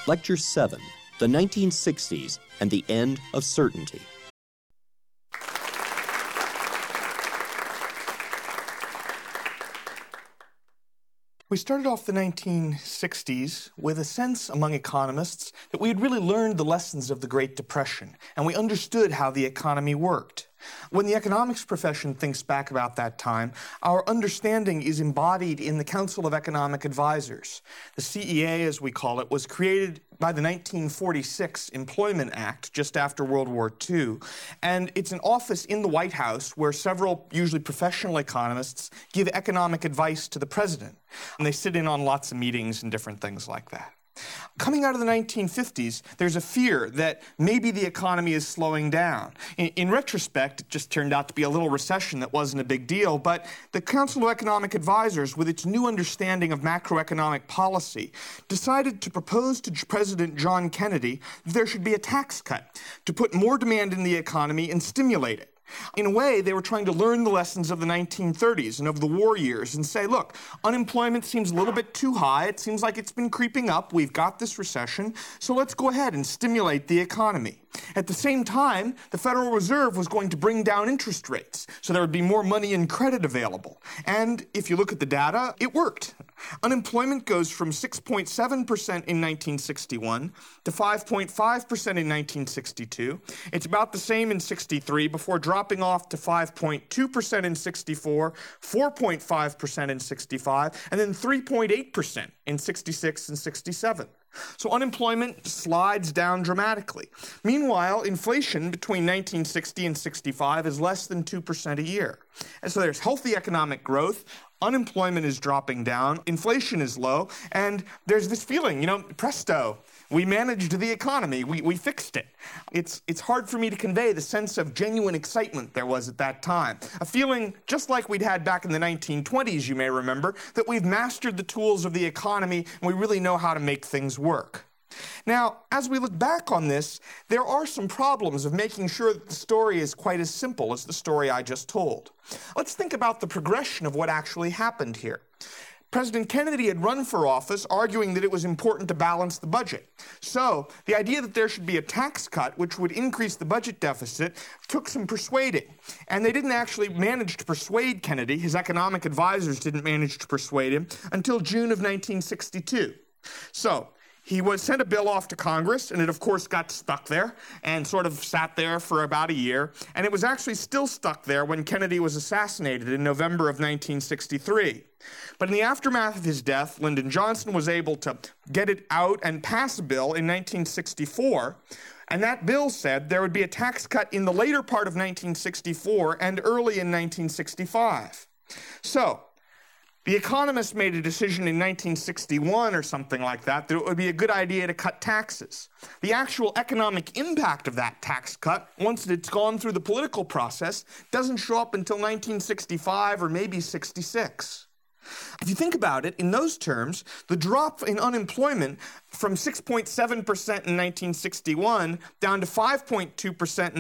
Lecture 7, The 1960s and the End of Certainty. We started off the 1960s with a sense among economists that we had really learned the lessons of the Great Depression, and we understood how the economy worked. When the economics profession thinks back about that time, our understanding is embodied in the Council of Economic Advisors. The CEA, as we call it, was created by the 1946 Employment Act, just after World War II, and it's an office in the White House where several, usually professional economists, give economic advice to the president, and they sit in on lots of meetings and different things like that. Coming out of the 1950s, there's a fear that maybe the economy is slowing down. In retrospect, it just turned out to be a little recession that wasn't a big deal, but the Council of Economic Advisors, with its new understanding of macroeconomic policy, decided to propose to President John Kennedy that there should be a tax cut to put more demand in the economy and stimulate it. In a way, they were trying to learn the lessons of the 1930s and of the war years and say, look, unemployment seems a little bit too high. It seems like it's been creeping up. We've got this recession, so let's go ahead and stimulate the economy. At the same time, the Federal Reserve was going to bring down interest rates, so there would be more money and credit available. And if you look at the data, it worked. Unemployment goes from 6.7% in 1961 to 5.5% in 1962. It's about the same in 63 before dropping off to 5.2% in 64, 4.5% in 65, and then 3.8% in 66 and 67. So unemployment slides down dramatically. Meanwhile, inflation between 1960 and 65 is less than 2% a year. And so there's healthy economic growth, unemployment is dropping down, inflation is low, and there's this feeling, presto, we managed the economy, we fixed it. It's hard for me to convey the sense of genuine excitement there was at that time. A feeling just like we'd had back in the 1920s, you may remember, that we've mastered the tools of the economy and we really know how to make things work. Now, as we look back on this, there are some problems of making sure that the story is quite as simple as the story I just told. Let's think about the progression of what actually happened here. President Kennedy had run for office arguing that it was important to balance the budget. So the idea that there should be a tax cut which would increase the budget deficit took some persuading. And they didn't actually manage to persuade Kennedy. His economic advisors didn't manage to persuade him until June of 1962. So he sent a bill off to Congress, and it, of course, got stuck there and sort of sat there for about a year. And it was actually still stuck there when Kennedy was assassinated in November of 1963. But in the aftermath of his death, Lyndon Johnson was able to get it out and pass a bill in 1964. And that bill said there would be a tax cut in the later part of 1964 and early in 1965. So the economists made a decision in 1961 or something like that it would be a good idea to cut taxes. The actual economic impact of that tax cut, once it's gone through the political process, doesn't show up until 1965 or maybe 66. If you think about it, in those terms, the drop in unemployment from 6.7% in 1961 down to 5.2% in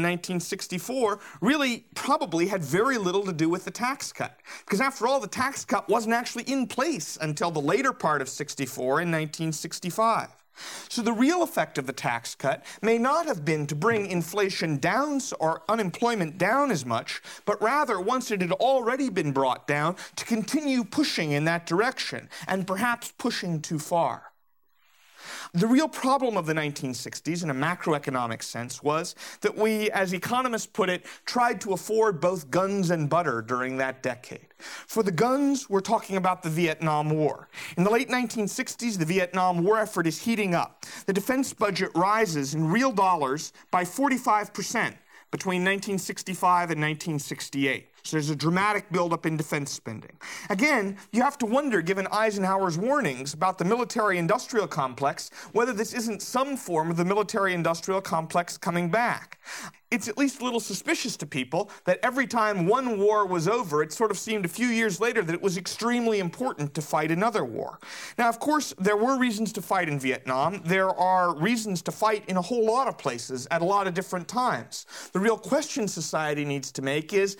1964 really probably had very little to do with the tax cut. Because after all, the tax cut wasn't actually in place until the later part of 64 in 1965. So the real effect of the tax cut may not have been to bring inflation down or unemployment down as much, but rather, once it had already been brought down, to continue pushing in that direction, and perhaps pushing too far. The real problem of the 1960s, in a macroeconomic sense, was that we, as economists put it, tried to afford both guns and butter during that decade. For the guns, we're talking about the Vietnam War. In the late 1960s, the Vietnam War effort is heating up. The defense budget rises in real dollars by 45% between 1965 and 1968. So there's a dramatic buildup in defense spending. Again, you have to wonder, given Eisenhower's warnings about the military-industrial complex, whether this isn't some form of the military-industrial complex coming back. It's at least a little suspicious to people that every time one war was over, it sort of seemed a few years later that it was extremely important to fight another war. Now, of course, there were reasons to fight in Vietnam. There are reasons to fight in a whole lot of places at a lot of different times. The real question society needs to make is,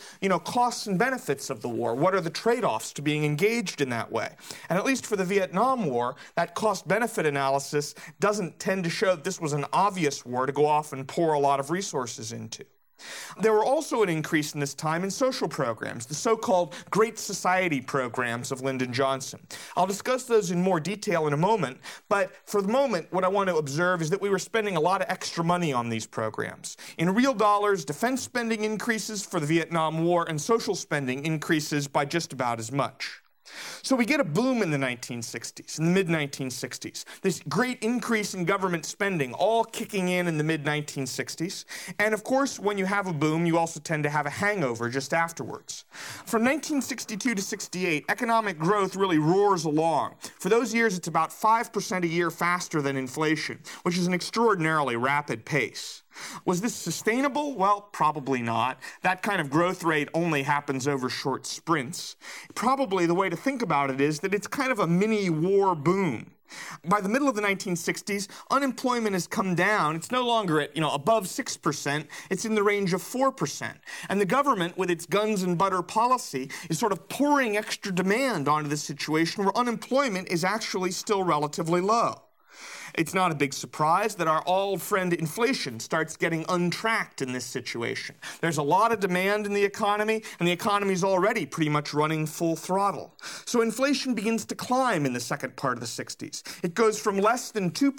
costs and benefits of the war? What are the trade-offs to being engaged in that way? And at least for the Vietnam War, that cost-benefit analysis doesn't tend to show that this was an obvious war to go off and pour a lot of resources into. There were also an increase in this time in social programs, the so-called Great Society programs of Lyndon Johnson. I'll discuss those in more detail in a moment, but for the moment, what I want to observe is that we were spending a lot of extra money on these programs. In real dollars, defense spending increases for the Vietnam War, and social spending increases by just about as much. So we get a boom in the 1960s, in the mid-1960s, this great increase in government spending, all kicking in the mid-1960s. And of course, when you have a boom, you also tend to have a hangover just afterwards. From 1962 to 68, economic growth really roars along. For those years, it's about 5% a year faster than inflation, which is an extraordinarily rapid pace. Was this sustainable? Well, probably not. That kind of growth rate only happens over short sprints. Probably the way to think about it is that it's kind of a mini-war boom. By the middle of the 1960s, unemployment has come down. It's no longer at, above 6%. It's in the range of 4%. And the government, with its guns and butter policy, is sort of pouring extra demand onto the situation where unemployment is actually still relatively low. It's not a big surprise that our old friend inflation starts getting untracked in this situation. There's a lot of demand in the economy, and the economy is already pretty much running full throttle. So inflation begins to climb in the second part of the 60s. It goes from less than 2% in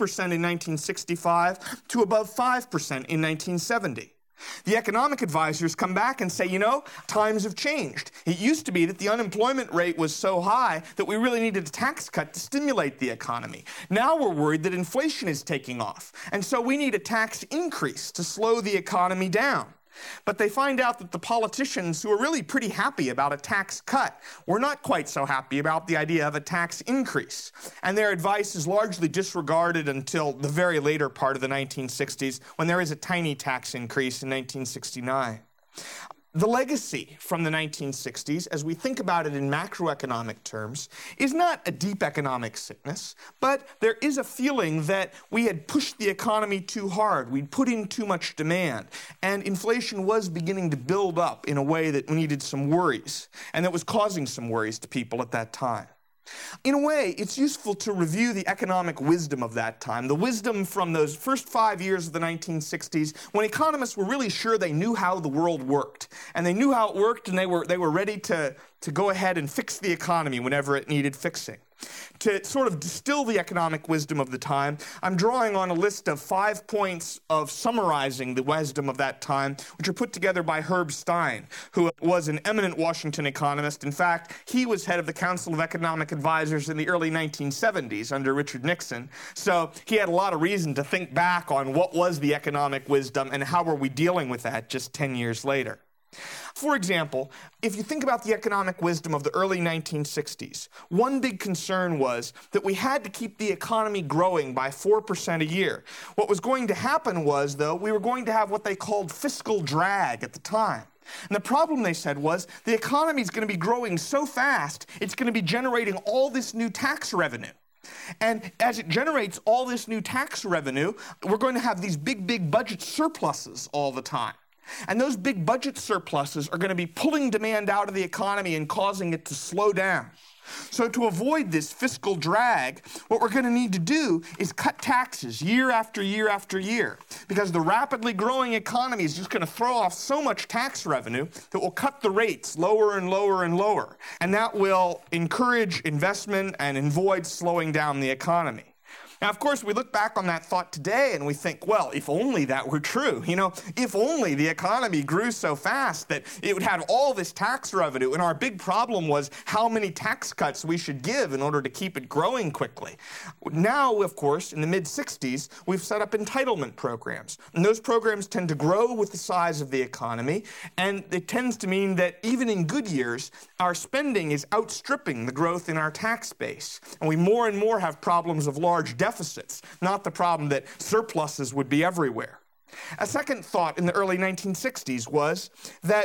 1965 to above 5% in 1970. The economic advisors come back and say, times have changed. It used to be that the unemployment rate was so high that we really needed a tax cut to stimulate the economy. Now we're worried that inflation is taking off, and so we need a tax increase to slow the economy down. But they find out that the politicians who are really pretty happy about a tax cut were not quite so happy about the idea of a tax increase. And their advice is largely disregarded until the very later part of the 1960s, when there is a tiny tax increase in 1969. The legacy from the 1960s, as we think about it in macroeconomic terms, is not a deep economic sickness, but there is a feeling that we had pushed the economy too hard. We'd put in too much demand, and inflation was beginning to build up in a way that needed some worries, and that was causing some worries to people at that time. In a way, it's useful to review the economic wisdom of that time, the wisdom from those first 5 years of the 1960s, when economists were really sure they knew how the world worked. And they knew how it worked, and they were ready to go ahead and fix the economy whenever it needed fixing. To sort of distill the economic wisdom of the time, I'm drawing on a list of 5 points of summarizing the wisdom of that time, which are put together by Herb Stein, who was an eminent Washington economist. In fact, he was head of the Council of Economic Advisors in the early 1970s under Richard Nixon. So he had a lot of reason to think back on what was the economic wisdom and how were we dealing with that just 10 years later. For example, if you think about the economic wisdom of the early 1960s, one big concern was that we had to keep the economy growing by 4% a year. What was going to happen was, though, we were going to have what they called fiscal drag at the time. And the problem, they said, was the economy is going to be growing so fast, it's going to be generating all this new tax revenue. And as it generates all this new tax revenue, we're going to have these big budget surpluses all the time. And those big budget surpluses are going to be pulling demand out of the economy and causing it to slow down. So to avoid this fiscal drag, what we're going to need to do is cut taxes year after year after year, because the rapidly growing economy is just going to throw off so much tax revenue that will cut the rates lower and lower and lower. And that will encourage investment and avoid slowing down the economy. Now, of course, we look back on that thought today and we think, well, if only that were true. If only the economy grew so fast that it would have all this tax revenue, and our big problem was how many tax cuts we should give in order to keep it growing quickly. Now, of course, in the mid-60s, we've set up entitlement programs. And those programs tend to grow with the size of the economy, and it tends to mean that even in good years, our spending is outstripping the growth in our tax base. And we more and more have problems of large deficits, not the problem that surpluses would be everywhere. A second thought in the early 1960s was that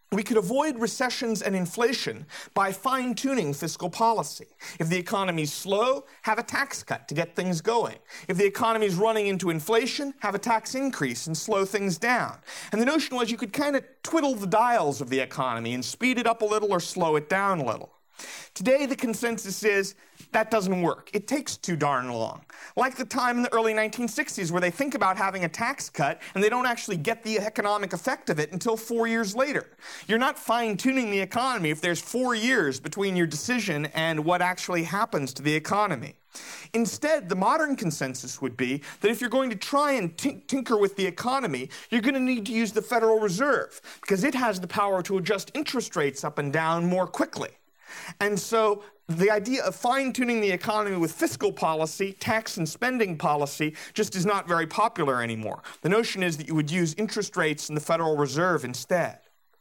We could avoid recessions and inflation by fine-tuning fiscal policy. If the economy's slow, have a tax cut to get things going. If the economy's running into inflation, have a tax increase and slow things down. And the notion was you could kind of twiddle the dials of the economy and speed it up a little or slow it down a little. Today, the consensus is that doesn't work. It takes too darn long. Like the time in the early 1960s where they think about having a tax cut and they don't actually get the economic effect of it until 4 years later. You're not fine-tuning the economy if there's 4 years between your decision and what actually happens to the economy. Instead, the modern consensus would be that if you're going to try and tinker with the economy, you're going to need to use the Federal Reserve because it has the power to adjust interest rates up and down more quickly. And so the idea of fine-tuning the economy with fiscal policy, tax and spending policy, just is not very popular anymore. The notion is that you would use interest rates in the Federal Reserve instead.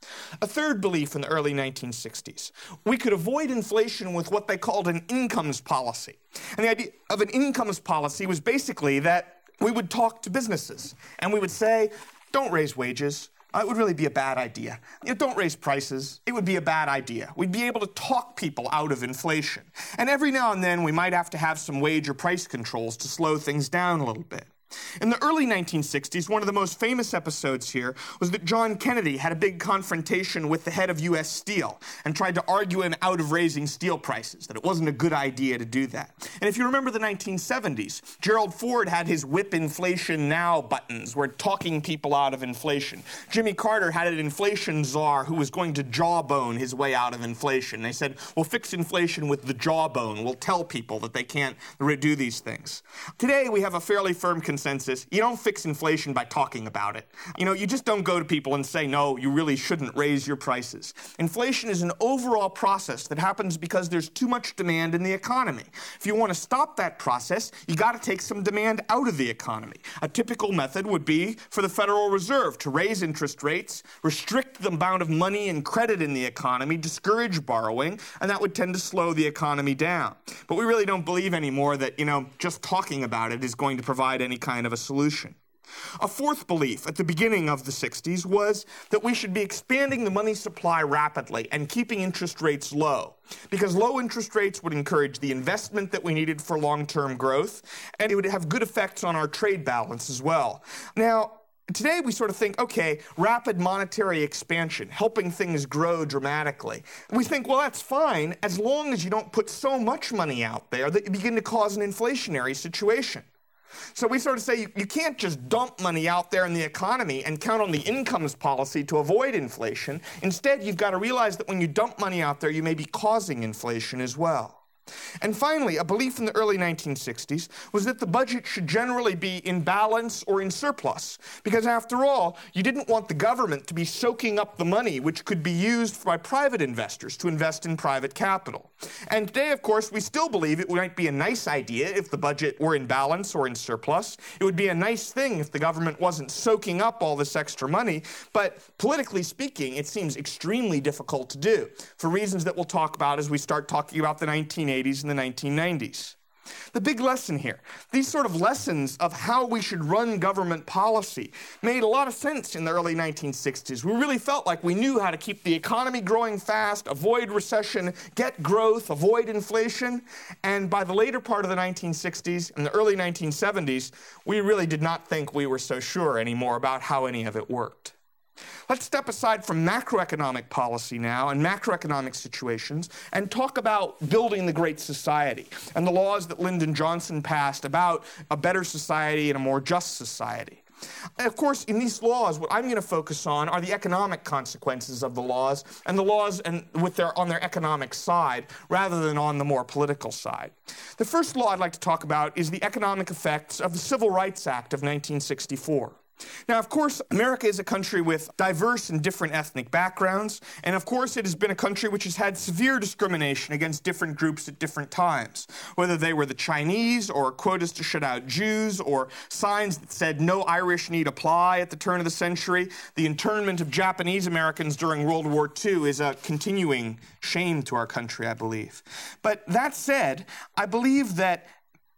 A third belief in the early 1960s, we could avoid inflation with what they called an incomes policy. And the idea of an incomes policy was basically that we would talk to businesses and we would say, don't raise wages. It would really be a bad idea. Don't raise prices. It would be a bad idea. We'd be able to talk people out of inflation. And every now and then we might have to have some wage or price controls to slow things down a little bit. In the early 1960s, one of the most famous episodes here was that John Kennedy had a big confrontation with the head of U.S. Steel and tried to argue him out of raising steel prices, that it wasn't a good idea to do that. And if you remember the 1970s, Gerald Ford had his whip inflation now buttons, were talking people out of inflation. Jimmy Carter had an inflation czar who was going to jawbone his way out of inflation. They said, we'll fix inflation with the jawbone. We'll tell people that they can't do these things. Today, we have a fairly firm consensus. You don't fix inflation by talking about it. You just don't go to people and say, no, you really shouldn't raise your prices. Inflation is an overall process that happens because there's too much demand in the economy. If you want to stop that process, you got to take some demand out of the economy. A typical method would be for the Federal Reserve to raise interest rates, restrict the amount of money and credit in the economy, discourage borrowing, and that would tend to slow the economy down. But we really don't believe anymore that, just talking about it is going to provide any kind of a solution. A fourth belief at the beginning of the 60s was that we should be expanding the money supply rapidly and keeping interest rates low, because low interest rates would encourage the investment that we needed for long-term growth, and it would have good effects on our trade balance as well. Now, today we sort of think, okay, rapid monetary expansion, helping things grow dramatically. We think, well, that's fine as long as you don't put so much money out there that you begin to cause an inflationary situation. So we sort of say you can't just dump money out there in the economy and count on the incomes policy to avoid inflation. Instead, you've got to realize that when you dump money out there, you may be causing inflation as well. And finally, a belief in the early 1960s was that the budget should generally be in balance or in surplus, because after all, you didn't want the government to be soaking up the money which could be used by private investors to invest in private capital. And today, of course, we still believe it might be a nice idea if the budget were in balance or in surplus. It would be a nice thing if the government wasn't soaking up all this extra money, but politically speaking, it seems extremely difficult to do, for reasons that we'll talk about as we start talking about the 1980s and the 1990s. The big lesson here, these sort of lessons of how we should run government policy made a lot of sense in the early 1960s. We really felt like we knew how to keep the economy growing fast, avoid recession, get growth, avoid inflation. And by the later part of the 1960s and the early 1970s, we really did not think we were so sure anymore about how any of it worked. Let's step aside from macroeconomic policy now and macroeconomic situations and talk about building the Great Society and the laws that Lyndon Johnson passed about a better society and a more just society. And of course, in these laws, what I'm going to focus on are the economic consequences of the laws and the laws on their economic side rather than on the more political side. The first law I'd like to talk about is the economic effects of the Civil Rights Act of 1964. Now, of course, America is a country with diverse and different ethnic backgrounds, and of course it has been a country which has had severe discrimination against different groups at different times, whether they were the Chinese or quotas to shut out Jews or signs that said no Irish need apply at the turn of the century. The internment of Japanese Americans during World War II is a continuing shame to our country, I believe. But that said, I believe that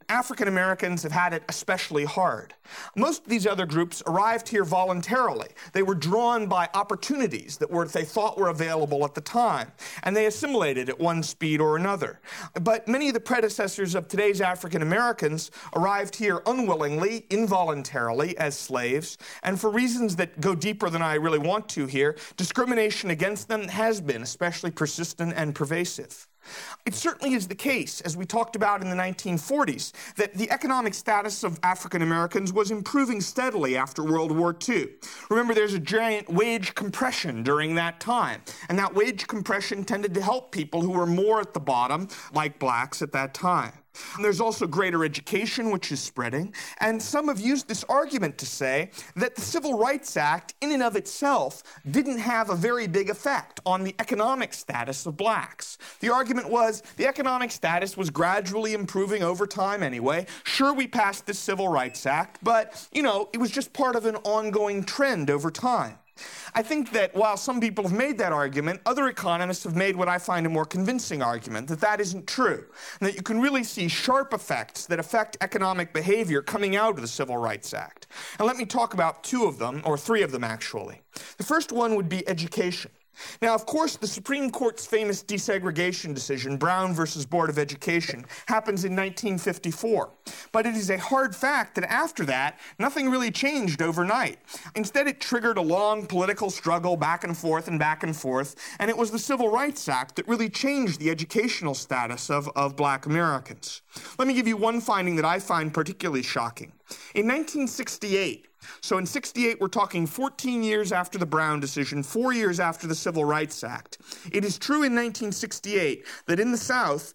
African Americans have had it especially hard. Most of these other groups arrived here voluntarily. They were drawn by opportunities that they thought were available at the time, and they assimilated at one speed or another. But many of the predecessors of today's African Americans arrived here unwillingly, involuntarily, as slaves, and for reasons that go deeper than I really want to here, discrimination against them has been especially persistent and pervasive. It certainly is the case, as we talked about in the 1940s, that the economic status of African Americans was improving steadily after World War II. Remember, there's a giant wage compression during that time, and that wage compression tended to help people who were more at the bottom, like blacks at that time. And there's also greater education, which is spreading, and some have used this argument to say that the Civil Rights Act, in and of itself, didn't have a very big effect on the economic status of blacks. The argument was the economic status was gradually improving over time anyway. Sure, we passed the Civil Rights Act, but, it was just part of an ongoing trend over time. I think that while some people have made that argument, other economists have made what I find a more convincing argument, that that isn't true, and that you can really see sharp effects that affect economic behavior coming out of the Civil Rights Act. And let me talk about two of them, or three of them actually. The first one would be education. Now, of course, the Supreme Court's famous desegregation decision, Brown versus Board of Education, happens in 1954. But it is a hard fact that after that, nothing really changed overnight. Instead, it triggered a long political struggle back and forth, and it was the Civil Rights Act that really changed the educational status of black Americans. Let me give you one finding that I find particularly shocking. In 1968, so in 68, we're talking 14 years after the Brown decision, 4 years after the Civil Rights Act. It is true in 1968 that in the South,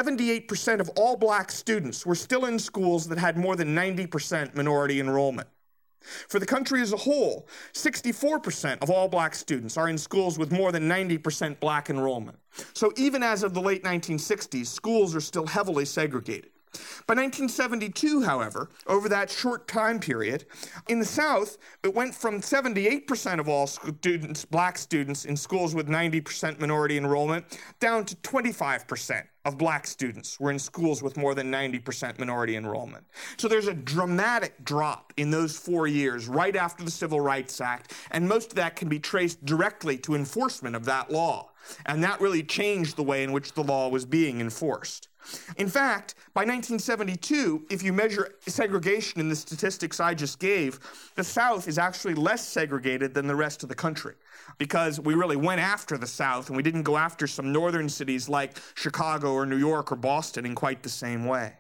78% of all black students were still in schools that had more than 90% minority enrollment. For the country as a whole, 64% of all black students are in schools with more than 90% black enrollment. So even as of the late 1960s, schools are still heavily segregated. By 1972, however, over that short time period, in the South, it went from 78% of all students, black students in schools with 90% minority enrollment, down to 25% of black students were in schools with more than 90% minority enrollment. So there's a dramatic drop in those 4 years right after the Civil Rights Act, and most of that can be traced directly to enforcement of that law. And that really changed the way in which the law was being enforced. In fact, by 1972, if you measure segregation in the statistics I just gave, the South is actually less segregated than the rest of the country, because we really went after the South and we didn't go after some northern cities like Chicago or New York or Boston in quite the same way.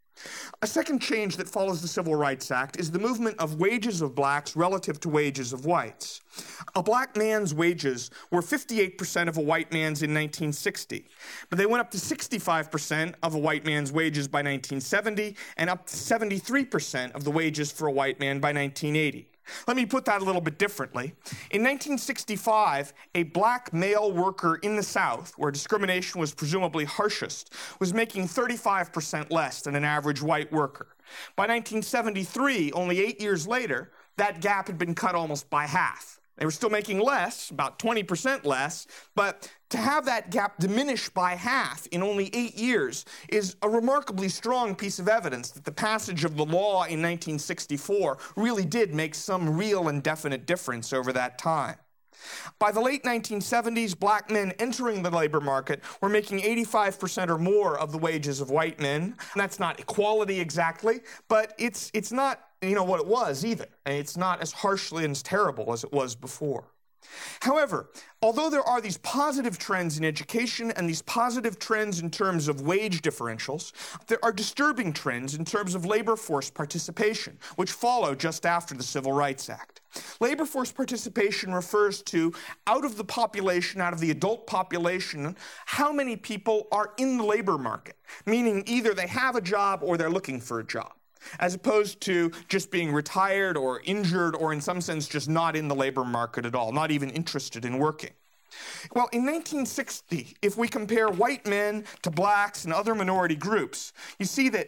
A second change that follows the Civil Rights Act is the movement of wages of blacks relative to wages of whites. A black man's wages were 58% of a white man's in 1960, but they went up to 65% of a white man's wages by 1970 and up to 73% of the wages for a white man by 1980. Let me put that a little bit differently. In 1965, a black male worker in the South, where discrimination was presumably harshest, was making 35% less than an average white worker. By 1973, only 8 years later, that gap had been cut almost by half. They were still making less, about 20% less, but to have that gap diminish by half in only 8 years is a remarkably strong piece of evidence that the passage of the law in 1964 really did make some real and definite difference over that time. By the late 1970s, black men entering the labor market were making 85% or more of the wages of white men. And that's not equality exactly, but it's not what it was either. And it's not as harshly and as terrible as it was before. However, although there are these positive trends in education and these positive trends in terms of wage differentials, there are disturbing trends in terms of labor force participation, which follow just after the Civil Rights Act. Labor force participation refers to, out of the adult population, how many people are in the labor market, meaning either they have a job or they're looking for a job, as opposed to just being retired or injured or in some sense just not in the labor market at all, not even interested in working. Well, in 1960, if we compare white men to blacks and other minority groups, you see that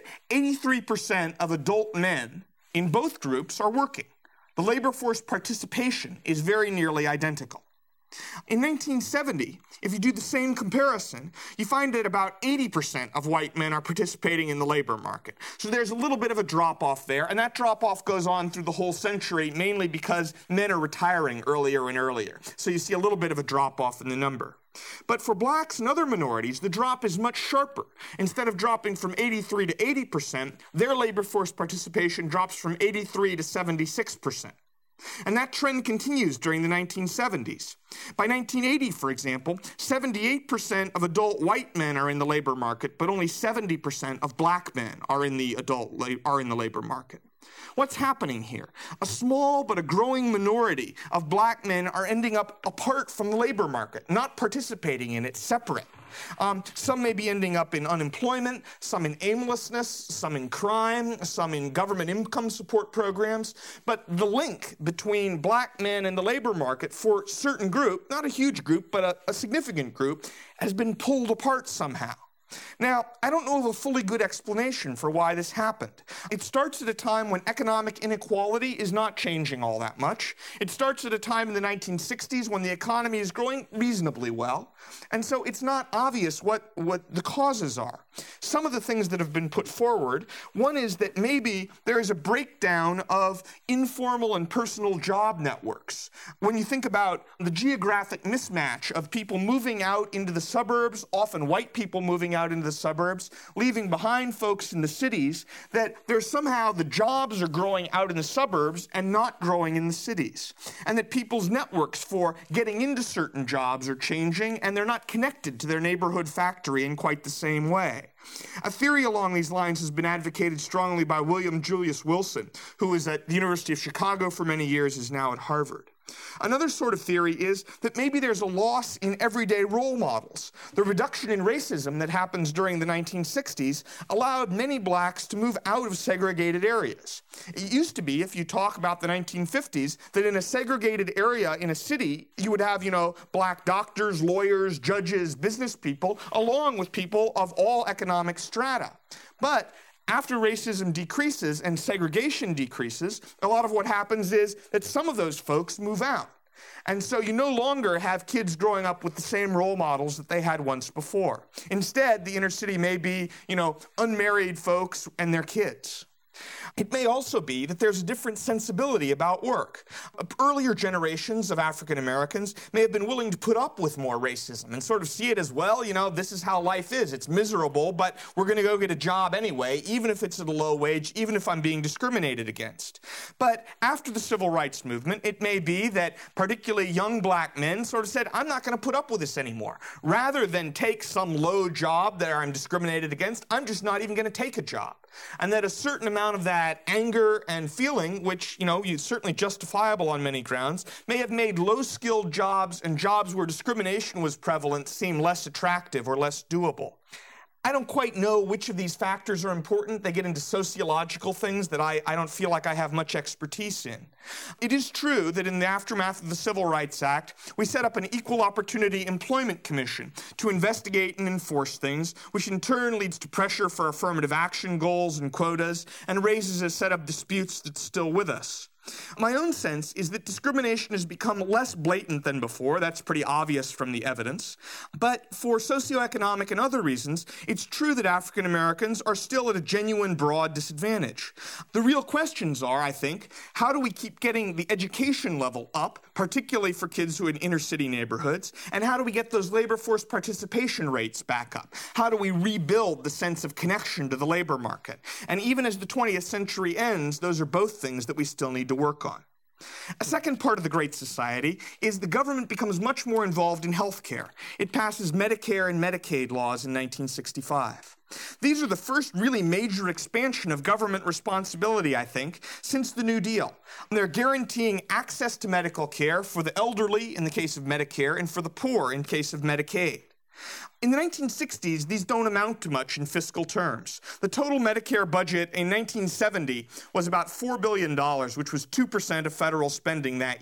83% of adult men in both groups are working. The labor force participation is very nearly identical. In 1970, if you do the same comparison, you find that about 80% of white men are participating in the labor market. So there's a little bit of a drop-off there, and that drop-off goes on through the whole century, mainly because men are retiring earlier and earlier. So you see a little bit of a drop-off in the number. But for blacks and other minorities, the drop is much sharper. Instead of dropping from 83 to 80%, their labor force participation drops from 83 to 76%. And that trend continues during the 1970s. By 1980, for example, 78% of adult white men are in the labor market, but only 70% of black men are in the labor market. What's happening here? A small but a growing minority of black men are ending up apart from the labor market, not participating in it, separate. Some may be ending up in unemployment, some in aimlessness, some in crime, some in government income support programs. But the link between black men and the labor market for a certain group, not a huge group, but a significant group, has been pulled apart somehow. Now, I don't know of a fully good explanation for why this happened. It starts at a time when economic inequality is not changing all that much. It starts at a time in the 1960s when the economy is growing reasonably well. And so it's not obvious what the causes are. Some of the things that have been put forward, one is that maybe there is a breakdown of informal and personal job networks. When you think about the geographic mismatch of people moving out into the suburbs, often white people moving out into the suburbs, leaving behind folks in the cities, that there's somehow the jobs are growing out in the suburbs and not growing in the cities. And that people's networks for getting into certain jobs are changing, and they're not connected to their neighborhood factory in quite the same way. A theory along these lines has been advocated strongly by William Julius Wilson, who was at the University of Chicago for many years, is now at Harvard. Another sort of theory is that maybe there's a loss in everyday role models. The reduction in racism that happens during the 1960s allowed many blacks to move out of segregated areas. It used to be, if you talk about the 1950s, that in a segregated area in a city, you would have, black doctors, lawyers, judges, business people, along with people of all economic strata. But after racism decreases and segregation decreases, a lot of what happens is that some of those folks move out. And so you no longer have kids growing up with the same role models that they had once before. Instead, the inner city may be, unmarried folks and their kids. It may also be that there's a different sensibility about work. Earlier generations of African Americans may have been willing to put up with more racism and sort of see it as, well, this is how life is. It's miserable, but we're going to go get a job anyway, even if it's at a low wage, even if I'm being discriminated against. But after the civil rights movement, it may be that particularly young black men sort of said, I'm not going to put up with this anymore. Rather than take some low job that I'm discriminated against, I'm just not even going to take a job. And that a certain amount of that anger and feeling, which, is certainly justifiable on many grounds, may have made low-skilled jobs and jobs where discrimination was prevalent seem less attractive or less doable. I don't quite know which of these factors are important. They get into sociological things that I don't feel like I have much expertise in. It is true that in the aftermath of the Civil Rights Act, we set up an Equal Opportunity Employment Commission to investigate and enforce things, which in turn leads to pressure for affirmative action goals and quotas, and raises a set of disputes that's still with us. My own sense is that discrimination has become less blatant than before. That's pretty obvious from the evidence. But for socioeconomic and other reasons, it's true that African Americans are still at a genuine broad disadvantage. The real questions are, I think, how do we keep getting the education level up, particularly for kids who are in inner city neighborhoods, and how do we get those labor force participation rates back up? How do we rebuild the sense of connection to the labor market? And even as the 20th century ends, those are both things that we still need to work on. A second part of the Great Society is the government becomes much more involved in health care. It passes Medicare and Medicaid laws in 1965. These are the first really major expansion of government responsibility, I think, since the New Deal. They're guaranteeing access to medical care for the elderly in the case of Medicare and for the poor in case of Medicaid. In the 1960s, these don't amount to much in fiscal terms. The total Medicare budget in 1970 was about $4 billion, which was 2% of federal spending that year.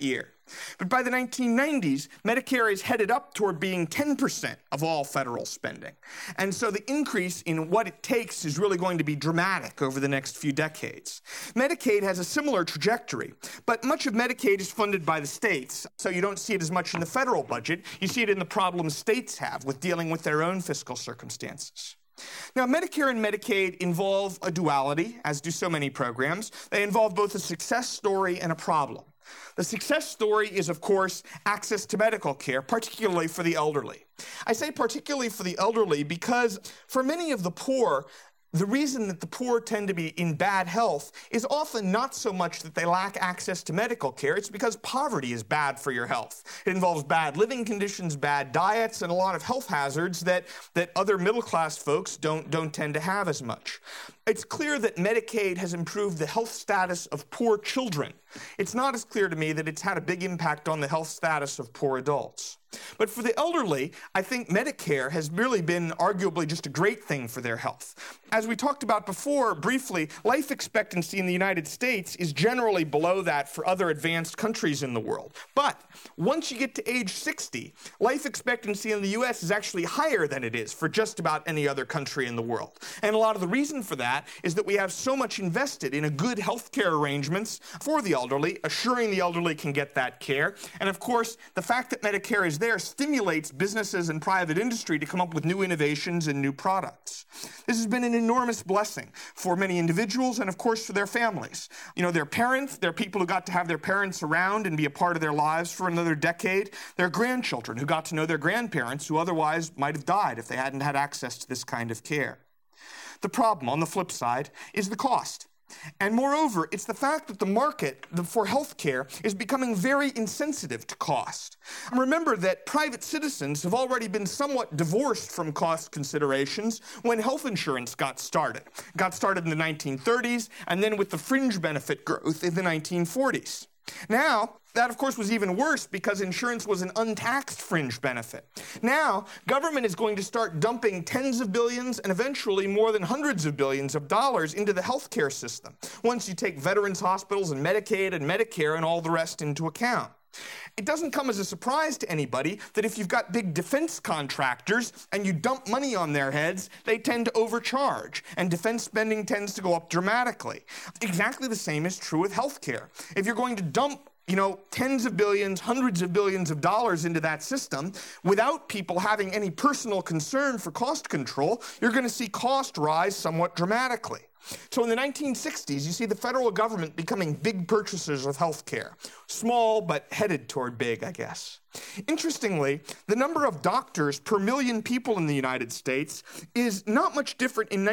But by the 1990s, Medicare is headed up toward being 10% of all federal spending. And so the increase in what it takes is really going to be dramatic over the next few decades. Medicaid has a similar trajectory, but much of Medicaid is funded by the states, so you don't see it as much in the federal budget. You see it in the problems states have with dealing with their own fiscal circumstances. Now, Medicare and Medicaid involve a duality, as do so many programs. They involve both a success story and a problem. The success story is, of course, access to medical care, particularly for the elderly. I say particularly for the elderly because for many of the poor, the reason that the poor tend to be in bad health is often not so much that they lack access to medical care, it's because poverty is bad for your health. It involves bad living conditions, bad diets, and a lot of health hazards that other middle-class folks don't tend to have as much. It's clear that Medicaid has improved the health status of poor children. It's not as clear to me that it's had a big impact on the health status of poor adults. But for the elderly, I think Medicare has really been arguably just a great thing for their health. As we talked about before, briefly, life expectancy in the United States is generally below that for other advanced countries in the world. But once you get to age 60, life expectancy in the U.S. is actually higher than it is for just about any other country in the world. And a lot of the reason for that is that we have so much invested in a good health care arrangements for the elderly, assuring the elderly can get that care. And of course, the fact that Medicare is there stimulates businesses and private industry to come up with new innovations and new products. This has been an enormous blessing for many individuals and, of course, for their families. You know, their parents, they're people who got to have their parents around and be a part of their lives for another decade. Their grandchildren who got to know their grandparents who otherwise might have died if they hadn't had access to this kind of care. The problem, on the flip side, is the cost. And moreover, it's the fact that the market for healthcare is becoming very insensitive to cost. Remember that private citizens have already been somewhat divorced from cost considerations when health insurance got started. It got started in the 1930s, and then with the fringe benefit growth in the 1940s. Now, that, of course, was even worse because insurance was an untaxed fringe benefit. Now, government is going to start dumping tens of billions and eventually more than hundreds of billions of dollars into the healthcare system, once you take veterans hospitals and Medicaid and Medicare and all the rest into account. It doesn't come as a surprise to anybody that if you've got big defense contractors and you dump money on their heads, they tend to overcharge, and defense spending tends to go up dramatically. Exactly the same is true with healthcare. If you're going to dump tens of billions, hundreds of billions of dollars into that system without people having any personal concern for cost control, you're going to see cost rise somewhat dramatically. So in the 1960s, you see the federal government becoming big purchasers of health care. Small, but headed toward big, I guess. Interestingly, the number of doctors per million people in the United States is not much different in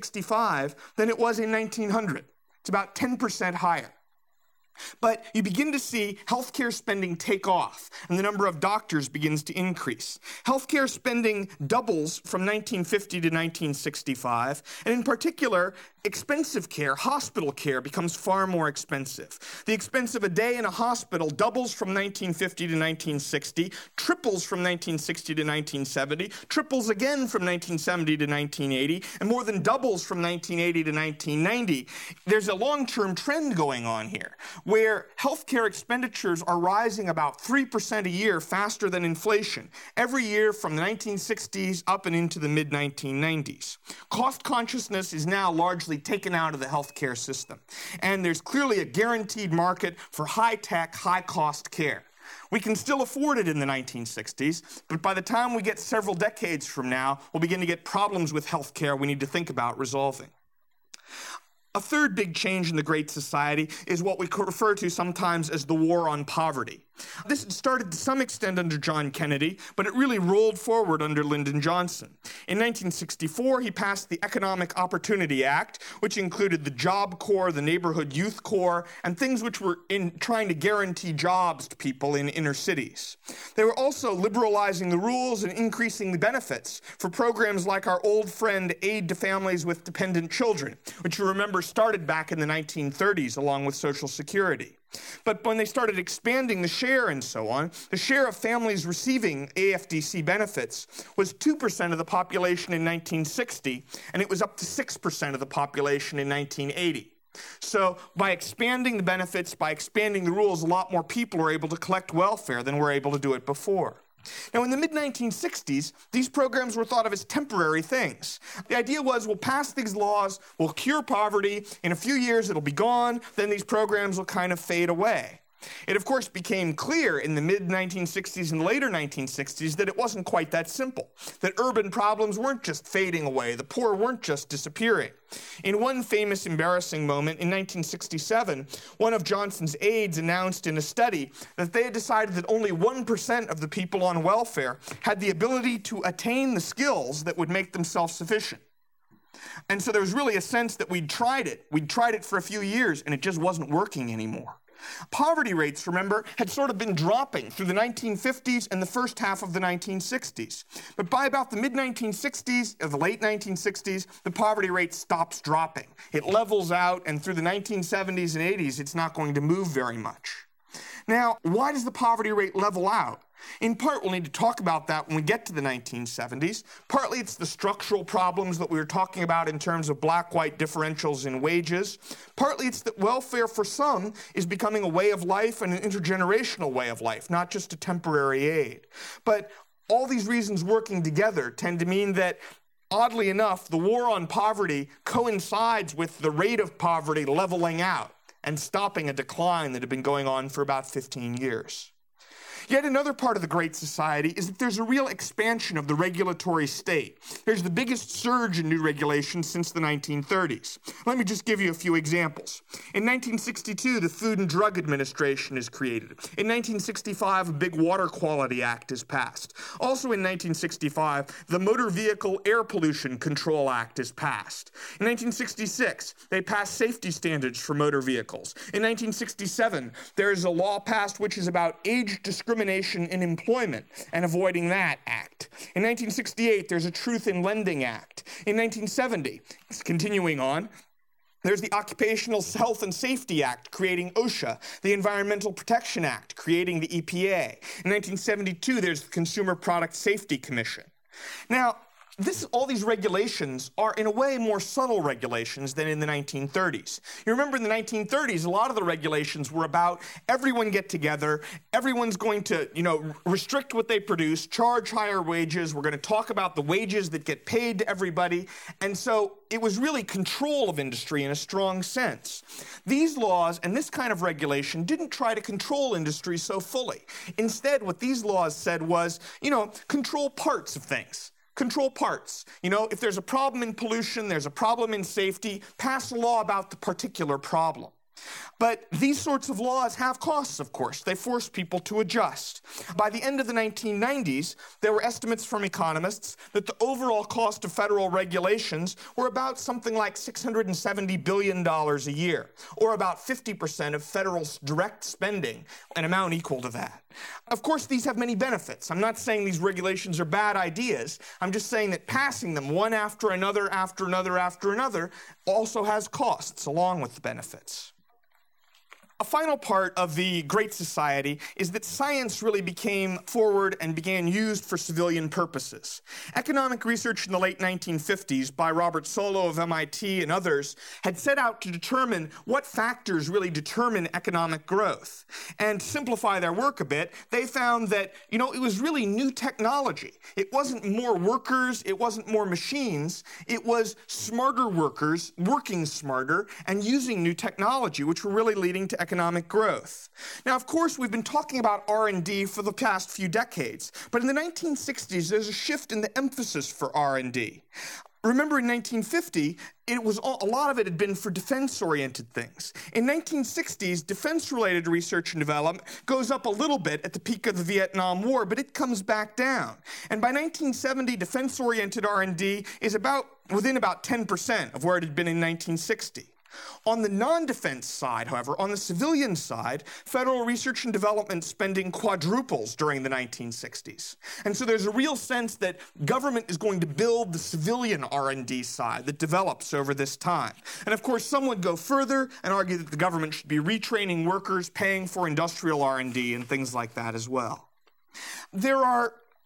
1965 than it was in 1900. It's about 10% higher. But you begin to see healthcare spending take off, and the number of doctors begins to increase. Healthcare spending doubles from 1950 to 1965, and in particular, expensive care, hospital care, becomes far more expensive. The expense of a day in a hospital doubles from 1950 to 1960, triples from 1960 to 1970, triples again from 1970 to 1980, and more than doubles from 1980 to 1990. There's a long-term trend going on here, where healthcare expenditures are rising about 3% a year faster than inflation, every year from the 1960s up and into the mid-1990s. Cost consciousness is now largely taken out of the healthcare system, and there's clearly a guaranteed market for high-tech, high-cost care. We can still afford it in the 1960s, but by the time we get several decades from now, we'll begin to get problems with healthcare we need to think about resolving. A third big change in the Great Society is what we refer to sometimes as the war on poverty. This had started to some extent under John Kennedy, but it really rolled forward under Lyndon Johnson. In 1964, he passed the Economic Opportunity Act, which included the Job Corps, the Neighborhood Youth Corps, and things which were trying to guarantee jobs to people in inner cities. They were also liberalizing the rules and increasing the benefits for programs like our old friend Aid to Families with Dependent Children, which you remember started back in the 1930s along with Social Security. But when they started expanding the share and so on, the share of families receiving AFDC benefits was 2% of the population in 1960, and it was up to 6% of the population in 1980. So by expanding the benefits, by expanding the rules, a lot more people are able to collect welfare than were able to do it before. Now, in the mid-1960s, these programs were thought of as temporary things. The idea was, we'll pass these laws, we'll cure poverty, in a few years it'll be gone, then these programs will kind of fade away. It, of course, became clear in the mid-1960s and later 1960s that it wasn't quite that simple, that urban problems weren't just fading away, the poor weren't just disappearing. In one famous embarrassing moment, in 1967, one of Johnson's aides announced in a study that they had decided that only 1% of the people on welfare had the ability to attain the skills that would make them self-sufficient. And so there was really a sense that we'd tried it. We'd tried it for a few years, and it just wasn't working anymore. Poverty rates, remember, had sort of been dropping through the 1950s and the first half of the 1960s. But by about the mid-1960s, or the late 1960s, the poverty rate stops dropping. It levels out, and through the 1970s and 80s, it's not going to move very much. Now, why does the poverty rate level out? In part, we'll need to talk about that when we get to the 1970s. Partly, it's the structural problems that we were talking about in terms of black-white differentials in wages. Partly, it's that welfare for some is becoming a way of life and an intergenerational way of life, not just a temporary aid. But all these reasons working together tend to mean that, oddly enough, the war on poverty coincides with the rate of poverty leveling out and stopping a decline that had been going on for about 15 years. Yet another part of the Great Society is that there's a real expansion of the regulatory state. There's the biggest surge in new regulations since the 1930s. Let me just give you a few examples. In 1962, the Food and Drug Administration is created. In 1965, a big Water Quality Act is passed. Also in 1965, the Motor Vehicle Air Pollution Control Act is passed. In 1966, they passed safety standards for motor vehicles. In 1967, there is a law passed which is about age discrimination in employment and avoiding that act. In 1968, there's a Truth in Lending Act. In 1970, continuing on, there's the Occupational Health and Safety Act, creating OSHA, the Environmental Protection Act, creating the EPA. In 1972, there's the Consumer Product Safety Commission. Now, all these regulations are, in a way, more subtle regulations than in the 1930s. You remember in the 1930s, a lot of the regulations were about everyone get together, everyone's going to, restrict what they produce, charge higher wages, we're going to talk about the wages that get paid to everybody, and so it was really control of industry in a strong sense. These laws and this kind of regulation didn't try to control industry so fully. Instead, what these laws said was, control parts of things. Control parts. If there's a problem in pollution, there's a problem in safety, pass a law about the particular problem. But these sorts of laws have costs, of course. They force people to adjust. By the end of the 1990s, there were estimates from economists that the overall cost of federal regulations were about something like $670 billion a year, or about 50% of federal direct spending, an amount equal to that. Of course, these have many benefits. I'm not saying these regulations are bad ideas. I'm just saying that passing them one after another, after another, after another, also has costs along with the benefits. A final part of the Great Society is that science really became forward and began used for civilian purposes. Economic research in the late 1950s by Robert Solow of MIT and others had set out to determine what factors really determine economic growth. And to simplify their work a bit, they found that, it was really new technology. It wasn't more workers, it wasn't more machines, it was smarter workers working smarter and using new technology, which were really leading to economic growth. Now, of course, we've been talking about R&D for the past few decades, but in the 1960s, there's a shift in the emphasis for R&D. Remember, in 1950, a lot of it had been for defense-oriented things. In 1960s, defense-related research and development goes up a little bit at the peak of the Vietnam War, but it comes back down. And by 1970, defense-oriented R&D is within about 10% of where it had been in 1960. On the non-defense side, however, on the civilian side, federal research and development spending quadruples during the 1960s. And so there's a real sense that government is going to build the civilian R&D side that develops over this time. And of course, some would go further and argue that the government should be retraining workers, paying for industrial R&D and things like that as well. There are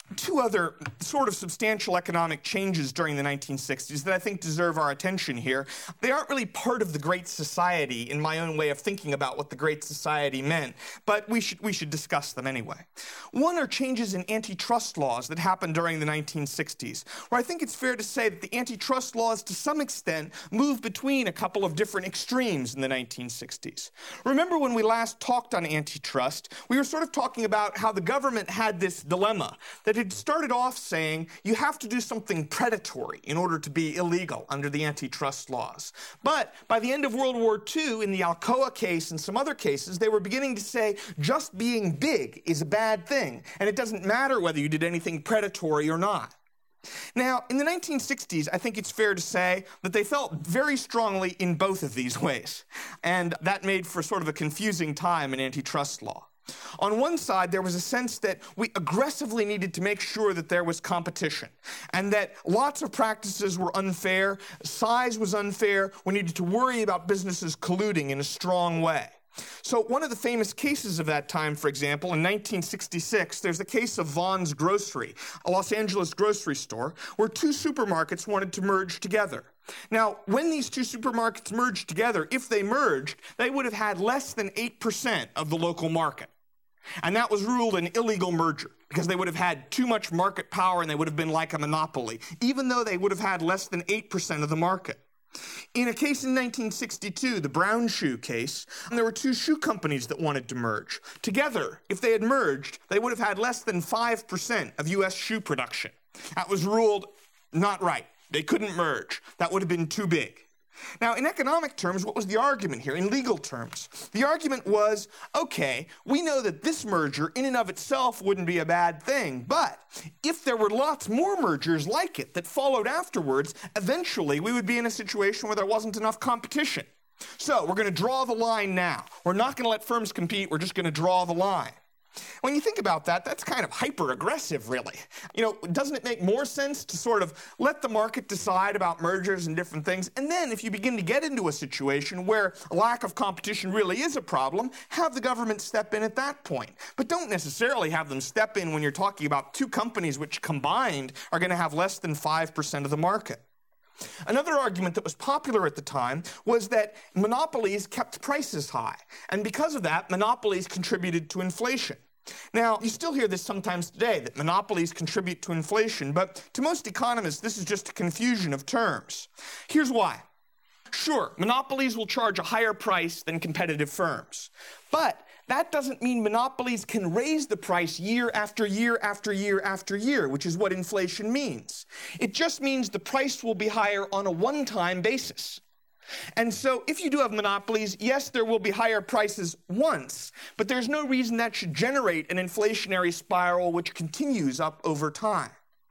two other sort of substantial economic changes during the 1960s that I think deserve our attention here. They aren't really part of the Great Society in my own way of thinking about what the Great Society meant, but we should discuss them anyway. One are changes in antitrust laws that happened during the 1960s, where I think it's fair to say that the antitrust laws to some extent moved between a couple of different extremes in the 1960s. Remember when we last talked on antitrust, we were sort of talking about how the government had this dilemma that it started off saying you have to do something predatory in order to be illegal under the antitrust laws. But by the end of World War II, in the Alcoa case and some other cases, they were beginning to say just being big is a bad thing, and it doesn't matter whether you did anything predatory or not. Now, in the 1960s, I think it's fair to say that they felt very strongly in both of these ways, and that made for sort of a confusing time in antitrust law. On one side, there was a sense that we aggressively needed to make sure that there was competition and that lots of practices were unfair, size was unfair, we needed to worry about businesses colluding in a strong way. So one of the famous cases of that time, for example, in 1966, there's the case of Vons Grocery, a Los Angeles grocery store, where two supermarkets wanted to merge together. Now, when these two supermarkets merged together, if they merged, they would have had less than 8% of the local market. And that was ruled an illegal merger because they would have had too much market power and they would have been like a monopoly, even though they would have had less than 8% of the market. In a case in 1962, the Brown Shoe case, there were two shoe companies that wanted to merge. Together, if they had merged, they would have had less than 5% of U.S. shoe production. That was ruled not right. They couldn't merge. That would have been too big. Now, in economic terms, what was the argument here? In legal terms, the argument was, okay, we know that this merger in and of itself wouldn't be a bad thing, but if there were lots more mergers like it that followed afterwards, eventually we would be in a situation where there wasn't enough competition. So we're going to draw the line now. We're not going to let firms compete. We're just going to draw the line. When you think about that, that's kind of hyper-aggressive, really. Doesn't it make more sense to sort of let the market decide about mergers and different things, and then if you begin to get into a situation where a lack of competition really is a problem, have the government step in at that point. But don't necessarily have them step in when you're talking about two companies which combined are going to have less than 5% of the market. Another argument that was popular at the time was that monopolies kept prices high, and because of that, monopolies contributed to inflation. Now, you still hear this sometimes today, that monopolies contribute to inflation, but to most economists, this is just a confusion of terms. Here's why. Sure, monopolies will charge a higher price than competitive firms, but that doesn't mean monopolies can raise the price year after year after year after year, which is what inflation means. It just means the price will be higher on a one-time basis. And so if you do have monopolies, yes, there will be higher prices once, but there's no reason that should generate an inflationary spiral which continues up over time.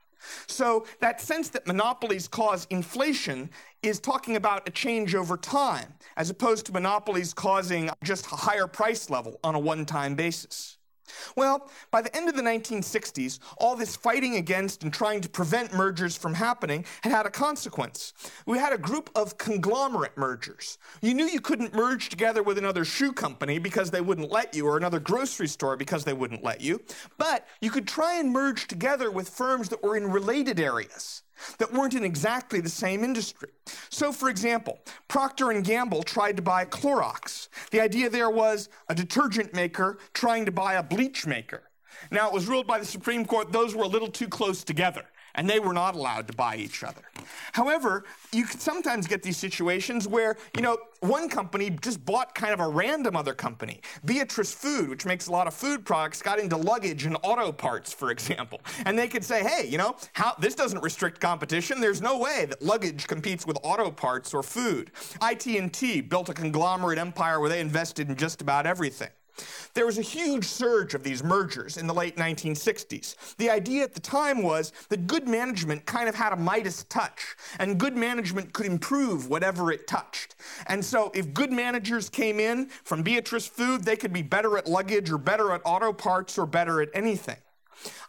So that sense that monopolies cause inflation is talking about a change over time, as opposed to monopolies causing just a higher price level on a one-time basis. Well, by the end of the 1960s, all this fighting against and trying to prevent mergers from happening had a consequence. We had a group of conglomerate mergers. You knew you couldn't merge together with another shoe company because they wouldn't let you, or another grocery store because they wouldn't let you, but you could try and merge together with firms that were in related areas, that weren't in exactly the same industry. So, for example, Procter & Gamble tried to buy Clorox. The idea there was a detergent maker trying to buy a bleach maker. Now, it was ruled by the Supreme Court those were a little too close together, and they were not allowed to buy each other. However, you could sometimes get these situations where, one company just bought kind of a random other company. Beatrice Food, which makes a lot of food products, got into luggage and auto parts, for example. And they could say, hey, this doesn't restrict competition. There's no way that luggage competes with auto parts or food. IT&T built a conglomerate empire where they invested in just about everything. There was a huge surge of these mergers in the late 1960s. The idea at the time was that good management kind of had a Midas touch, and good management could improve whatever it touched. And so if good managers came in from Beatrice Food, they could be better at luggage or better at auto parts or better at anything.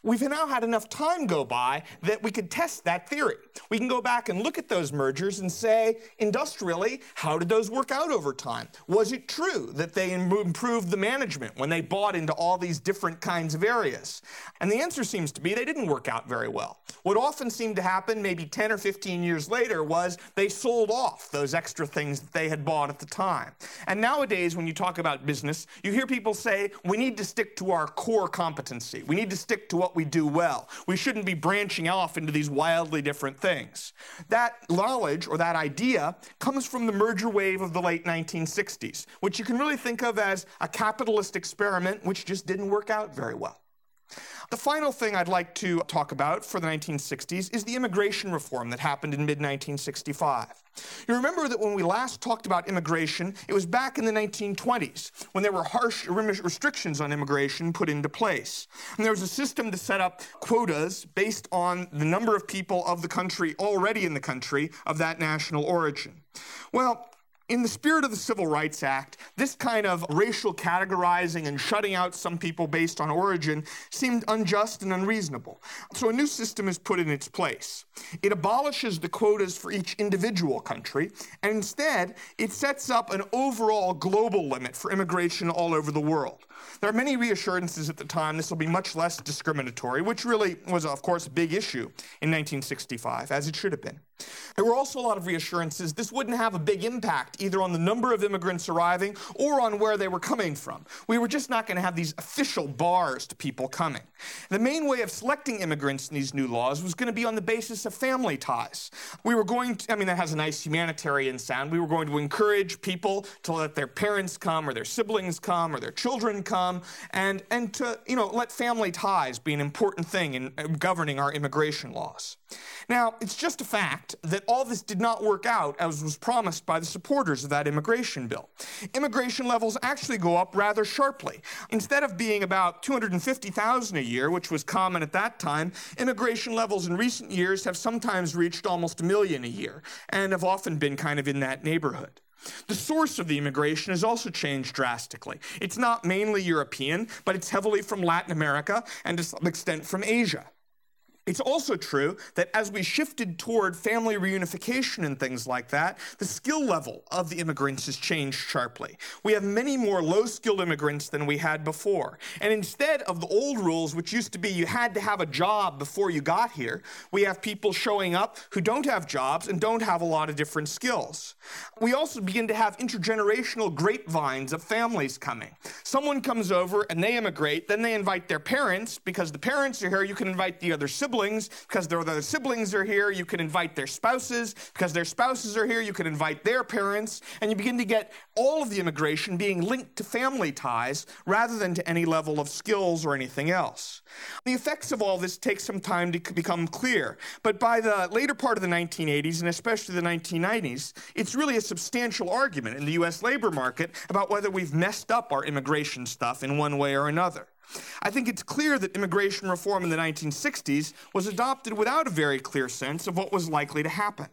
We've now had enough time go by that we could test that theory. We can go back and look at those mergers and say, industrially, how did those work out over time? Was it true that they improved the management when they bought into all these different kinds of areas? And the answer seems to be they didn't work out very well. What often seemed to happen maybe 10 or 15 years later was they sold off those extra things that they had bought at the time. And nowadays, when you talk about business, you hear people say, we need to stick to our core competency. We need to stick to what we do well. We shouldn't be branching off into these wildly different things. That knowledge or that idea comes from the merger wave of the late 1960s, which you can really think of as a capitalist experiment which just didn't work out very well. The final thing I'd like to talk about for the 1960s is the immigration reform that happened in mid-1965. You remember that when we last talked about immigration, it was back in the 1920s when there were harsh restrictions on immigration put into place. And there was a system to set up quotas based on the number of people of the country already in the country of that national origin. Well, in the spirit of the Civil Rights Act, this kind of racial categorizing and shutting out some people based on origin seemed unjust and unreasonable. So a new system is put in its place. It abolishes the quotas for each individual country, and instead it sets up an overall global limit for immigration all over the world. There are many reassurances at the time this will be much less discriminatory, which really was, of course, a big issue in 1965, as it should have been. There were also a lot of reassurances this wouldn't have a big impact either on the number of immigrants arriving or on where they were coming from. We were just not going to have these official bars to people coming. The main way of selecting immigrants in these new laws was going to be on the basis of family ties. We were going to, that has a nice humanitarian sound, we were going to encourage people to let their parents come or their siblings come or their children come and to, let family ties be an important thing in governing our immigration laws. Now, it's just a fact that all this did not work out as was promised by the supporters of that immigration bill. Immigration levels actually go up rather sharply. Instead of being about 250,000 a year, which was common at that time, immigration levels in recent years have sometimes reached almost 1 million a year and have often been kind of in that neighborhood. The source of the immigration has also changed drastically. It's not mainly European, but it's heavily from Latin America and to some extent from Asia. It's also true that as we shifted toward family reunification and things like that, the skill level of the immigrants has changed sharply. We have many more low-skilled immigrants than we had before. And instead of the old rules, which used to be you had to have a job before you got here, we have people showing up who don't have jobs and don't have a lot of different skills. We also begin to have intergenerational grapevines of families coming. Someone comes over and they immigrate, then they invite their parents. Because the parents are here, you can invite the other siblings. Because their other siblings are here, you can invite their spouses. Because their spouses are here, you can invite their parents. And you begin to get all of the immigration being linked to family ties rather than to any level of skills or anything else. The effects of all this take some time to become clear. But by the later part of the 1980s, and especially the 1990s, it's really a substantial argument in the U.S. labor market about whether we've messed up our immigration stuff in one way or another. I think it's clear that immigration reform in the 1960s was adopted without a very clear sense of what was likely to happen.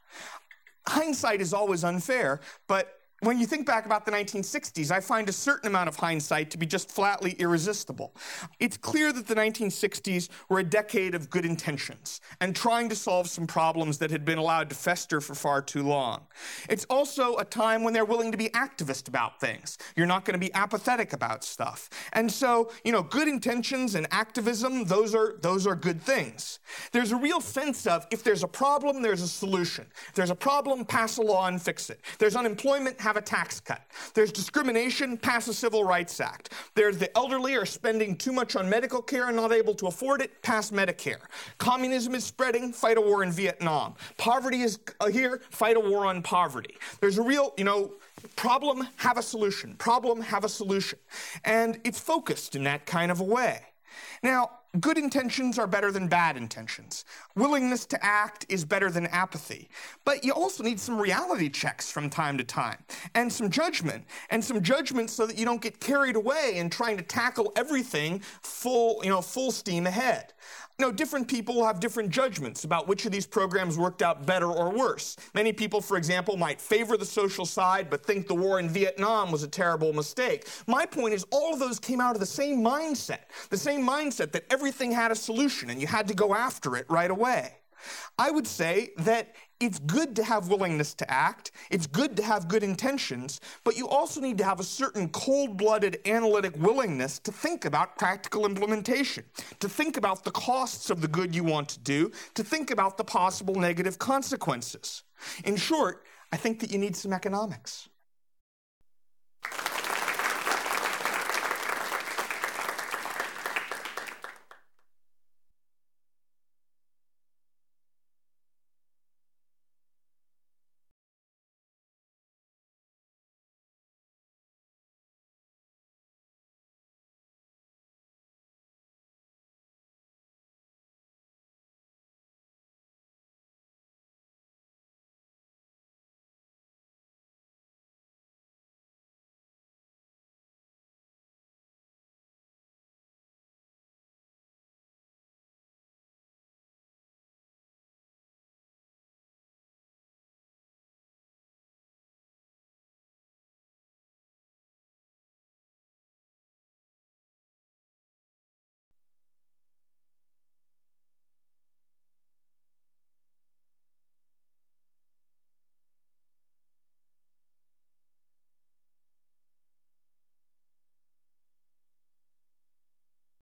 Hindsight is always unfair, but when you think back about the 1960s, I find a certain amount of hindsight to be just flatly irresistible. It's clear that the 1960s were a decade of good intentions and trying to solve some problems that had been allowed to fester for far too long. It's also a time when they're willing to be activist about things. You're not going to be apathetic about stuff. And so, good intentions and activism, those are good things. There's a real sense of if there's a problem, there's a solution. If there's a problem, pass a law and fix it. There's unemployment, have a tax cut. There's discrimination, pass a Civil Rights Act. There's the elderly are spending too much on medical care and not able to afford it, pass Medicare. Communism is spreading, fight a war in Vietnam. Poverty is here, fight a war on poverty. There's a real, problem, have a solution. Problem, have a solution. And it's focused in that kind of a way. Now, good intentions are better than bad intentions. Willingness to act is better than apathy. But you also need some reality checks from time to time, and some judgment so that you don't get carried away in trying to tackle everything full steam ahead. Different people have different judgments about which of these programs worked out better or worse. Many people, for example, might favor the social side but think the war in Vietnam was a terrible mistake. My point is all of those came out of the same mindset that everything had a solution and you had to go after it right away. I would say that it's good to have willingness to act, it's good to have good intentions, but you also need to have a certain cold-blooded analytic willingness to think about practical implementation, to think about the costs of the good you want to do, to think about the possible negative consequences. In short, I think that you need some economics.